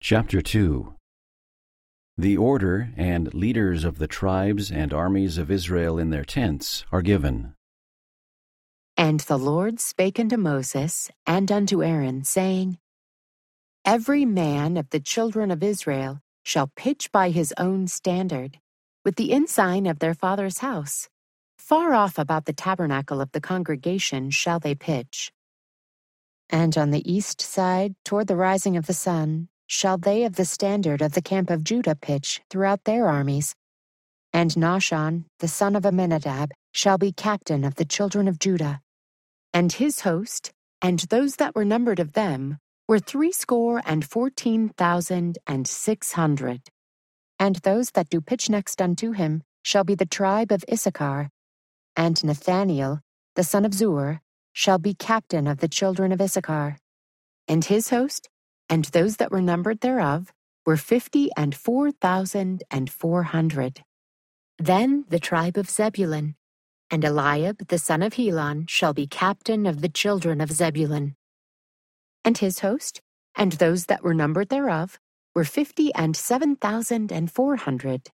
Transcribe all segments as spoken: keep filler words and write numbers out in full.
Chapter two. The order and leaders of the tribes and armies of Israel in their tents are given. And the Lord spake unto Moses and unto Aaron, saying, Every man of the children of Israel shall pitch by his own standard, with the ensign of their father's house. Far off about the tabernacle of the congregation shall they pitch. And on the east side, toward the rising of the sun, shall they of the standard of the camp of Judah pitch throughout their armies. And Nahshon, the son of Amminadab, shall be captain of the children of Judah. And his host, and those that were numbered of them, were threescore and fourteen thousand and six hundred. And those that do pitch next unto him shall be the tribe of Issachar. And Nathaniel, the son of Zuar, shall be captain of the children of Issachar. And his host, and those that were numbered thereof, were fifty and four thousand and four hundred. Then the tribe of Zebulun, and Eliab the son of Helon shall be captain of the children of Zebulun. And his host, and those that were numbered thereof, were fifty and seven thousand and four hundred.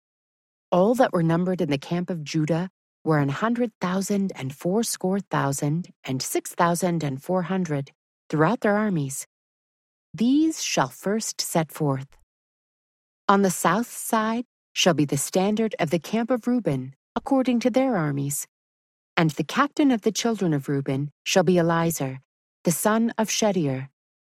All that were numbered in the camp of Judah were an hundred thousand and fourscore thousand and six thousand and four hundred throughout their armies. These shall first set forth. On the south side shall be the standard of the camp of Reuben, according to their armies. And the captain of the children of Reuben shall be Elizur, the son of Shedeur.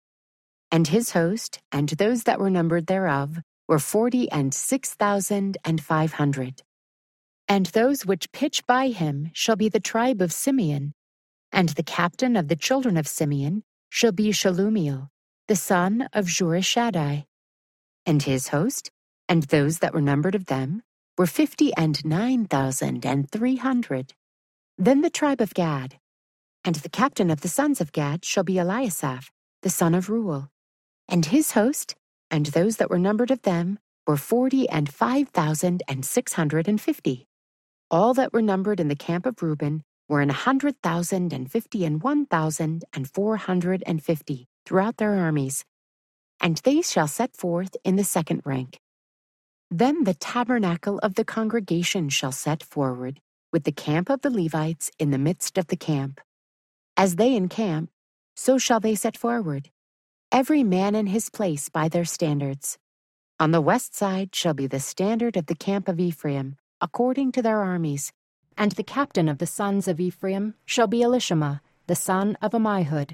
And his host, and those that were numbered thereof, were forty and six thousand and five hundred. And those which pitch by him shall be the tribe of Simeon. And the captain of the children of Simeon shall be Shalumiel, the son of Zurishaddai. And his host, and those that were numbered of them, were fifty and nine thousand and three hundred. Then the tribe of Gad, and the captain of the sons of Gad shall be Eliasaph, the son of Reuel. And his host, and those that were numbered of them, were forty and five thousand and six hundred and fifty. All that were numbered in the camp of Reuben were an hundred thousand and fifty and one thousand and four hundred and fifty throughout their armies. And they shall set forth in the second rank. Then the tabernacle of the congregation shall set forward, with the camp of the Levites in the midst of the camp. As they encamp, so shall they set forward, every man in his place by their standards. On the west side shall be the standard of the camp of Ephraim, according to their armies. And the captain of the sons of Ephraim shall be Elishama, the son of Ammihud.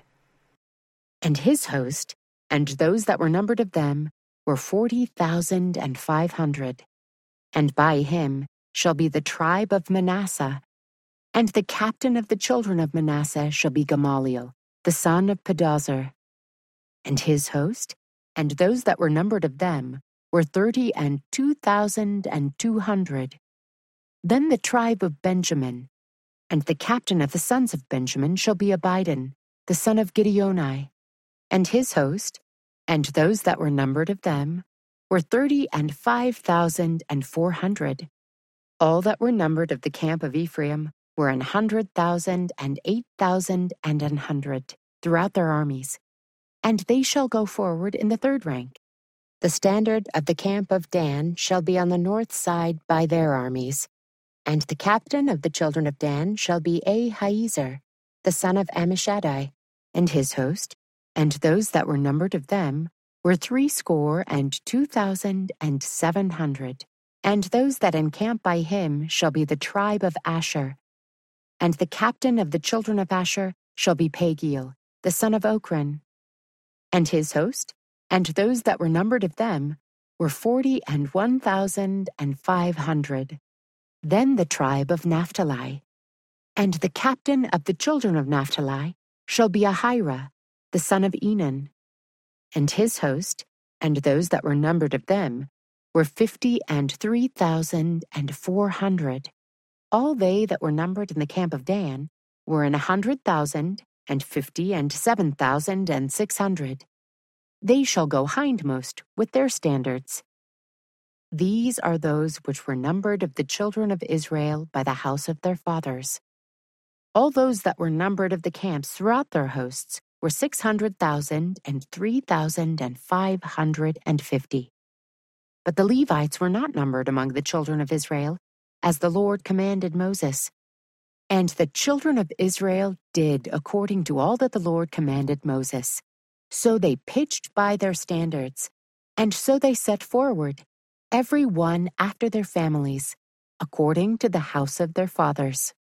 And his host, and those that were numbered of them, were forty thousand and five hundred. And by him shall be the tribe of Manasseh. And the captain of the children of Manasseh shall be Gamaliel, the son of Pedazur. And his host, and those that were numbered of them, were thirty and two thousand and two hundred. Then the tribe of Benjamin, and the captain of the sons of Benjamin shall be Abidan, the son of Gideoni. And his host, and those that were numbered of them, were thirty and five thousand and four hundred. All that were numbered of the camp of Ephraim were an hundred thousand and eight thousand and an hundred throughout their armies. And they shall go forward in the third rank. The standard of the camp of Dan shall be on the north side by their armies. And the captain of the children of Dan shall be Ahiezer, the son of Ammishaddai. And his host, and those that were numbered of them, were threescore and two thousand and seven hundred. And those that encamp by him shall be the tribe of Asher. And the captain of the children of Asher shall be Pagiel, the son of Ochran. And his host, and those that were numbered of them, were forty and one thousand and five hundred. Then the tribe of Naphtali. And the captain of the children of Naphtali shall be Ahira, the son of Enan. And his host, and those that were numbered of them, were fifty and three thousand and four hundred. All they that were numbered in the camp of Dan were an hundred thousand and fifty and seven thousand and six hundred. They shall go hindmost with their standards. These are those which were numbered of the children of Israel by the house of their fathers. All those that were numbered of the camps throughout their hosts were six hundred thousand and three thousand five hundred fifty. But the Levites were not numbered among the children of Israel, as the Lord commanded Moses. And the children of Israel did according to all that the Lord commanded Moses. So they pitched by their standards, and so they set forward, every one after their families, according to the house of their fathers.